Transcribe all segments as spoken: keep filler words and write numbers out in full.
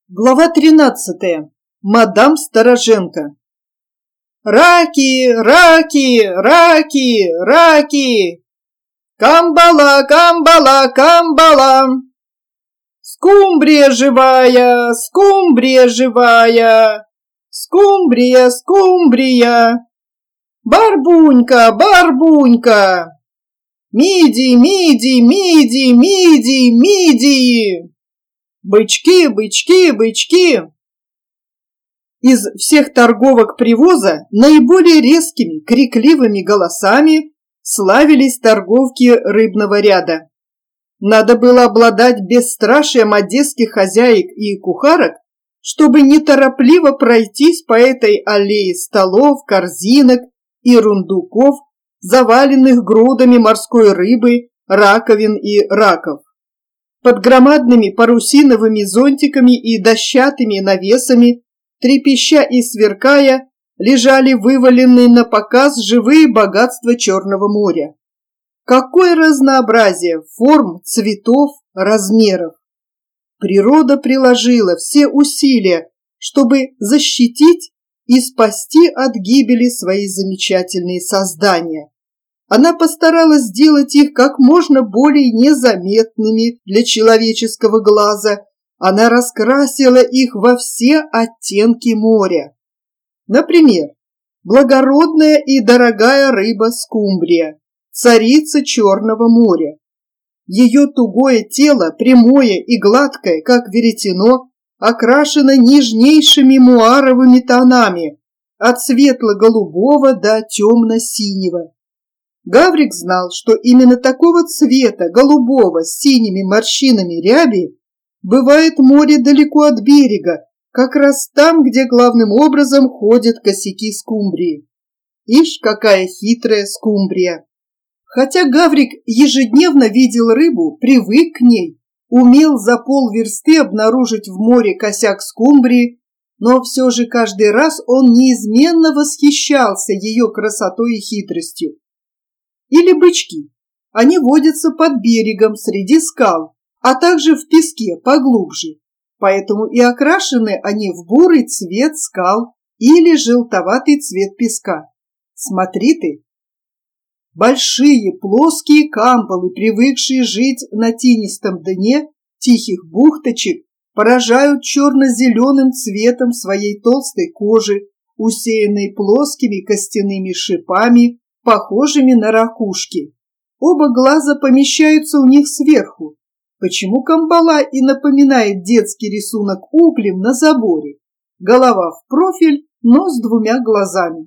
Глава тринадцатая. Мадам Стороженко. Раки, раки, раки, раки! Камбала, камбала, камбала! Скумбрия живая, скумбрия живая! Скумбрия, скумбрия! Барбунька, барбунька! Миди, миди, миди, миди, миди! Бычки, бычки, бычки! Из всех торговок привоза наиболее резкими, крикливыми голосами славились торговки рыбного ряда. Надо было обладать бесстрашием одесских хозяек и кухарок, чтобы неторопливо пройтись по этой аллее столов, корзинок и рундуков, заваленных грудами морской рыбы, раковин и раков. Под громадными парусиновыми зонтиками и дощатыми навесами, трепеща и сверкая, лежали вываленные на показ живые богатства Черного моря. Какое разнообразие форм, цветов, размеров! Природа приложила все усилия, чтобы защитить и спасти от гибели свои замечательные создания. Она постаралась сделать их как можно более незаметными для человеческого глаза. Она раскрасила их во все оттенки моря. Например, благородная и дорогая рыба скумбрия, царица Черного моря. Ее тугое тело, прямое и гладкое, как веретено, окрашено нежнейшими муаровыми тонами, от светло-голубого до темно-синего. Гаврик знал, что именно такого цвета, голубого, с синими морщинами ряби, бывает море далеко от берега, как раз там, где главным образом ходят косяки скумбрии. Ишь, какая хитрая скумбрия! Хотя Гаврик ежедневно видел рыбу, привык к ней, умел за полверсты обнаружить в море косяк скумбрии, но все же каждый раз он неизменно восхищался ее красотой и хитростью. Или бычки. Они водятся под берегом среди скал, а также в песке поглубже. Поэтому и окрашены они в бурый цвет скал или желтоватый цвет песка. Смотри ты! Большие плоские камбалы, привыкшие жить на тинистом дне тихих бухточек, поражают черно-зеленым цветом своей толстой кожи, усеянной плоскими костяными шипами, похожими на ракушки. Оба глаза помещаются у них сверху. Почему камбала и напоминает детский рисунок углем на заборе? Голова в профиль, но с двумя глазами.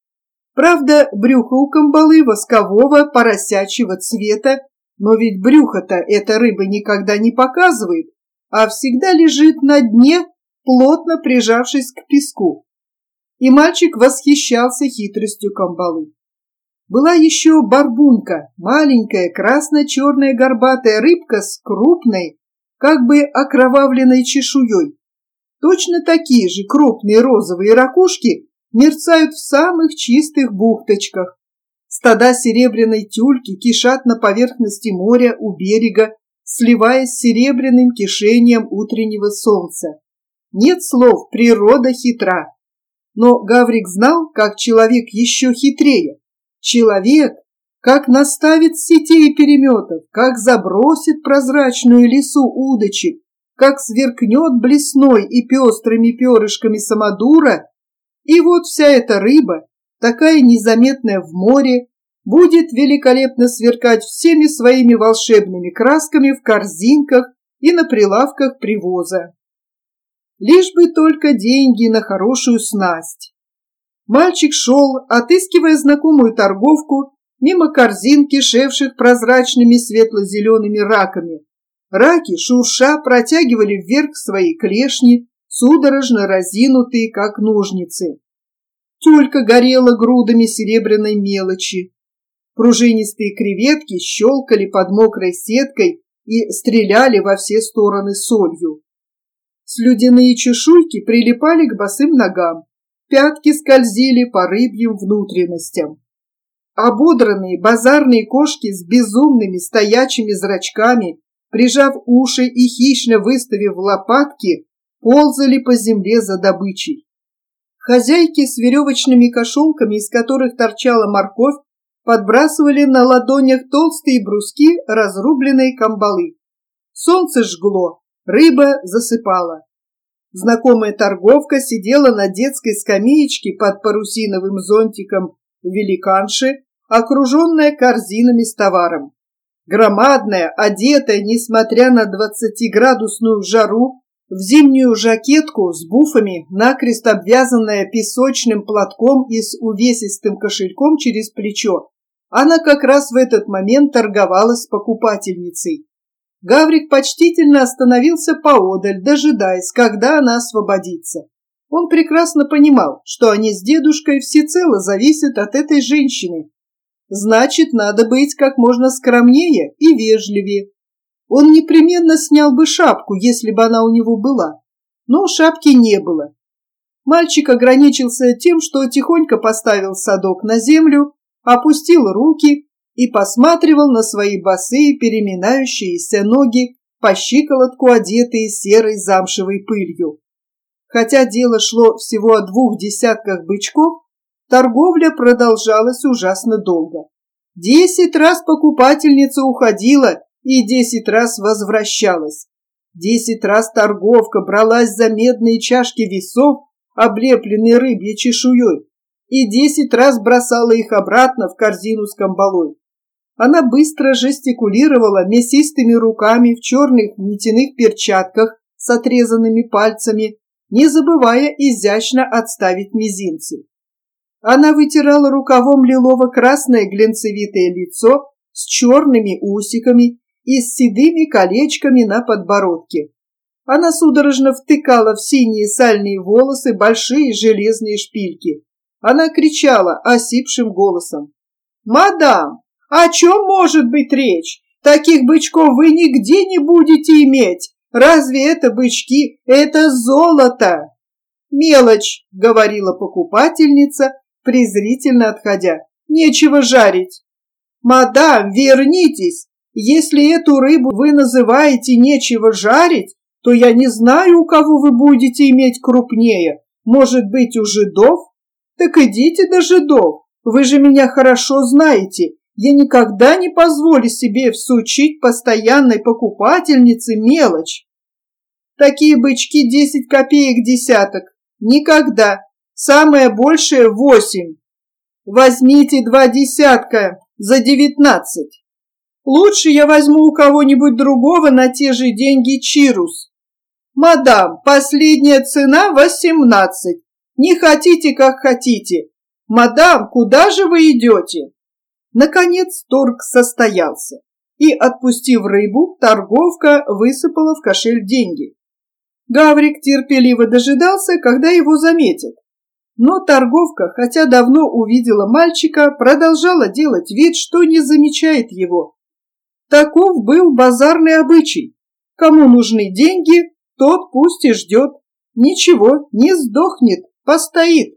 Правда, брюхо у камбалы воскового поросячьего цвета, но ведь брюхо-то эта рыба никогда не показывает, а всегда лежит на дне, плотно прижавшись к песку. И мальчик восхищался хитростью камбалы. Была еще барбунька, маленькая красно-черная горбатая рыбка с крупной, как бы окровавленной чешуей. Точно такие же крупные розовые ракушки мерцают в самых чистых бухточках. Стада серебряной тюльки кишат на поверхности моря у берега, сливаясь с серебряным кишением утреннего солнца. Нет слов, природа хитра. Но Гаврик знал, как человек еще хитрее. Человек, как наставит сетей переметов, как забросит прозрачную лесу удочек, как сверкнет блесной и пестрыми перышками самодура, и вот вся эта рыба, такая незаметная в море, будет великолепно сверкать всеми своими волшебными красками в корзинках и на прилавках привоза. Лишь бы только деньги на хорошую снасть. Мальчик шел, отыскивая знакомую торговку, мимо корзин, кишевших прозрачными светло-зелеными раками. Раки, шурша, протягивали вверх свои клешни, судорожно разинутые, как ножницы. Тюлька горела грудами серебряной мелочи. Пружинистые креветки щелкали под мокрой сеткой и стреляли во все стороны солью. Слюдяные чешуйки прилипали к босым ногам. Пятки скользили по рыбьим внутренностям. Ободранные базарные кошки с безумными стоячими зрачками, прижав уши и хищно выставив лопатки, ползали по земле за добычей. Хозяйки с веревочными кошелками, из которых торчала морковь, подбрасывали на ладонях толстые бруски разрубленной камбалы. Солнце жгло, рыба засыпала. Знакомая торговка сидела на детской скамеечке под парусиновым зонтиком великанши, окруженная корзинами с товаром. Громадная, одетая, несмотря на двадцатиградусную жару, в зимнюю жакетку с буфами, накрест обвязанная песочным платком и с увесистым кошельком через плечо, она как раз в этот момент торговалась с покупательницей. Гаврик почтительно остановился поодаль, дожидаясь, когда она освободится. Он прекрасно понимал, что они с дедушкой всецело зависят от этой женщины. Значит, надо быть как можно скромнее и вежливее. Он непременно снял бы шапку, если бы она у него была. Но шапки не было. Мальчик ограничился тем, что тихонько поставил садок на землю, опустил руки и посматривал на свои босые переминающиеся ноги, по щиколотку одетые серой замшевой пылью. Хотя дело шло всего о двух десятках бычков, торговля продолжалась ужасно долго. Десять раз покупательница уходила и десять раз возвращалась. Десять раз торговка бралась за медные чашки весов, облепленные рыбьей чешуей, и десять раз бросала их обратно в корзину с камбалой. Она быстро жестикулировала мясистыми руками в черных нитяных перчатках с отрезанными пальцами, не забывая изящно отставить мизинцы. Она вытирала рукавом лилово-красное глянцевитое лицо с черными усиками и с седыми колечками на подбородке. Она судорожно втыкала в синие сальные волосы большие железные шпильки. Она кричала осипшим голосом: «Мадам, о чем может быть речь? Таких бычков вы нигде не будете иметь. Разве это бычки? Это золото!» «Мелочь», — говорила покупательница, презрительно отходя. «Нечего жарить». «Мадам, вернитесь! Если эту рыбу вы называете нечего жарить, то я не знаю, у кого вы будете иметь крупнее. Может быть, у жидов? Так идите до жидов. Вы же меня хорошо знаете. Я никогда не позволю себе всучить постоянной покупательнице мелочь. Такие бычки десять копеек десяток. Никогда. Самое большее восемь. Возьмите два десятка за девятнадцать. Лучше я возьму у кого-нибудь другого на те же деньги чирус. Мадам, последняя цена восемнадцать. Не хотите, как хотите. Мадам, куда же вы идете? Наконец торг состоялся, и, отпустив рыбу, торговка высыпала в кошель деньги. Гаврик терпеливо дожидался, когда его заметят. Но торговка, хотя давно увидела мальчика, продолжала делать вид, что не замечает его. Таков был базарный обычай. Кому нужны деньги, тот пусть и ждет. Ничего, не сдохнет, постоит.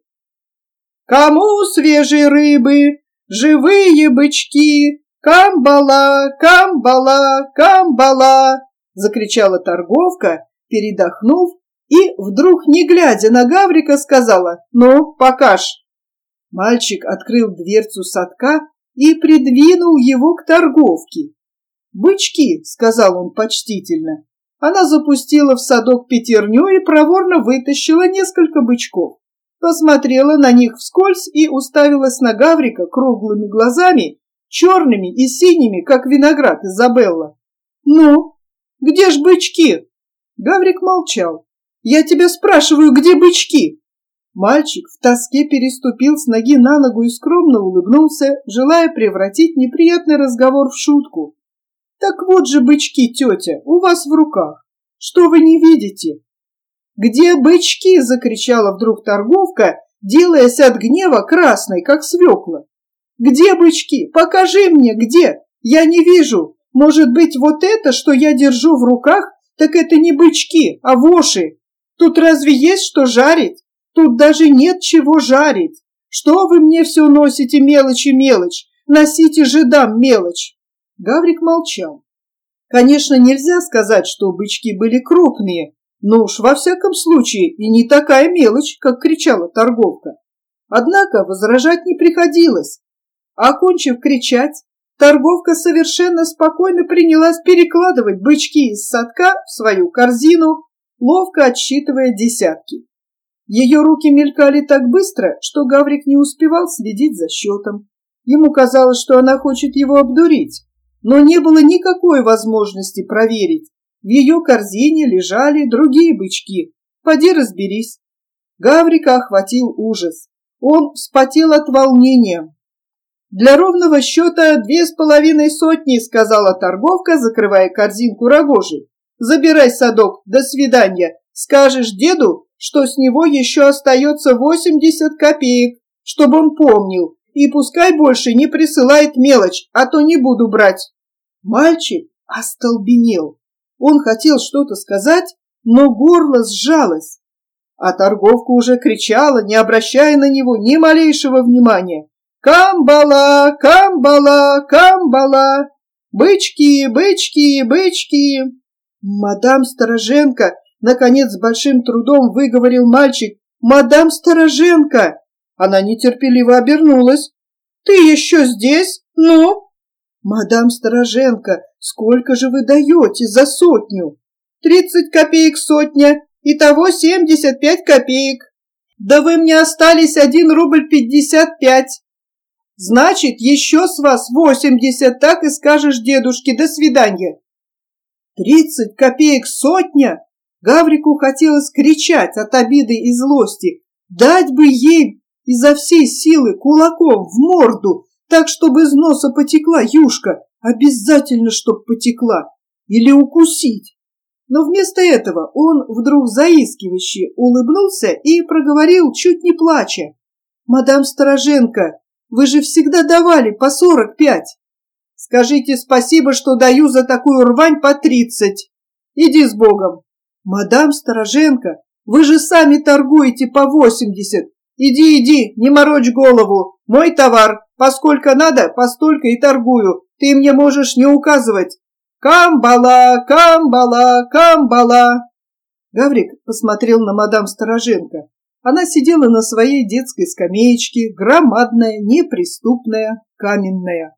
Кому свежей рыбы, живые бычки, камбала, камбала, камбала, закричала торговка, передохнув, и вдруг, не глядя на Гаврика, сказала: «Ну, покажь». Мальчик открыл дверцу садка и придвинул его к торговке. «Бычки», — сказал он почтительно. Она запустила в садок пятерню и проворно вытащила несколько бычков. Посмотрела на них вскользь и уставилась на Гаврика круглыми глазами, черными и синими, как виноград Изабелла. «Ну, где ж бычки?» Гаврик молчал. «Я тебя спрашиваю, где бычки?» Мальчик в тоске переступил с ноги на ногу и скромно улыбнулся, желая превратить неприятный разговор в шутку. «Так вот же бычки, тетя, у вас в руках. Что вы не видите?» «Где бычки?» — закричала вдруг торговка, делаясь от гнева красной, как свекла. «Где бычки? Покажи мне, где? Я не вижу. Может быть, вот это, что я держу в руках, так это не бычки, а воши. Тут разве есть что жарить? Тут даже нет чего жарить. Что вы мне все носите мелочь и мелочь? Носите жидам мелочь». Гаврик молчал. Конечно, нельзя сказать, что бычки были крупные, Ну уж во всяком случае и не такая мелочь, как кричала торговка. Однако возражать не приходилось. Окончив кричать, торговка совершенно спокойно принялась перекладывать бычки из садка в свою корзину, ловко отсчитывая десятки. Ее руки мелькали так быстро, что Гаврик не успевал следить за счетом. Ему казалось, что она хочет его обдурить, но не было никакой возможности проверить. В ее корзине лежали другие бычки. Поди разберись. Гаврика охватил ужас. Он вспотел от волнения. «Для ровного счета две с половиной сотни», — сказала торговка, закрывая корзинку рогожей. «Забирай садок, до свидания. Скажешь деду, что с него еще остается восемьдесят копеек, чтобы он помнил, и пускай больше не присылает мелочь, а то не буду брать». Мальчик остолбенел. Он хотел что-то сказать, но горло сжалось. А торговка уже кричала, не обращая на него ни малейшего внимания. «Камбала! Камбала! Камбала! Бычки! Бычки! Бычки!» «Мадам Стороженко!» — наконец с большим трудом выговорил мальчик. «Мадам Стороженко!» Она нетерпеливо обернулась. «Ты еще здесь? Ну?» «Мадам Стороженко, сколько же вы даете за сотню?» «Тридцать копеек сотня, итого семьдесят пять копеек. Да вы мне остались один рубль пятьдесят пять. Значит, еще с вас восемьдесят, так и скажешь дедушке. До свидания». «Тридцать копеек сотня?» Гаврику хотелось кричать от обиды и злости. Дать бы ей изо всей силы кулаком в морду, так, чтобы из носа потекла юшка, обязательно, чтоб потекла, или укусить. Но вместо этого он вдруг заискивающе улыбнулся и проговорил, чуть не плача. «Мадам Стороженко, вы же всегда давали по сорок пять. Скажите спасибо, что даю за такую рвань по тридцать. Иди с Богом». «Мадам Стороженко, вы же сами торгуете по восемьдесят. Иди, иди, не морочь голову. Мой товар, поскольку надо, постолько и торгую. Ты мне можешь не указывать. Камбала, камбала, камбала». Гаврик посмотрел на мадам Стороженко. Она сидела на своей детской скамеечке, громадная, неприступная, каменная.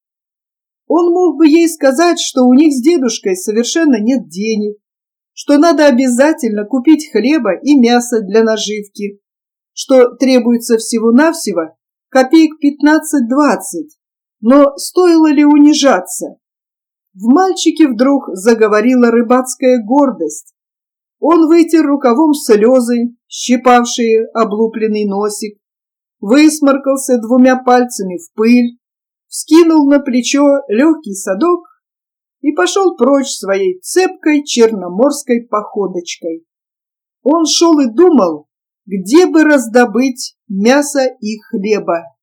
Он мог бы ей сказать, что у них с дедушкой совершенно нет денег, что надо обязательно купить хлеба и мяса для наживки, что требуется всего-навсего копеек пятнадцать-двадцать. Но стоило ли унижаться? В мальчике вдруг заговорила рыбацкая гордость. Он вытер рукавом слезы, щипавшие облупленный носик, высморкался двумя пальцами в пыль, вскинул на плечо легкий садок и пошел прочь своей цепкой черноморской походочкой. Он шел и думал, где бы раздобыть мяса и хлеба.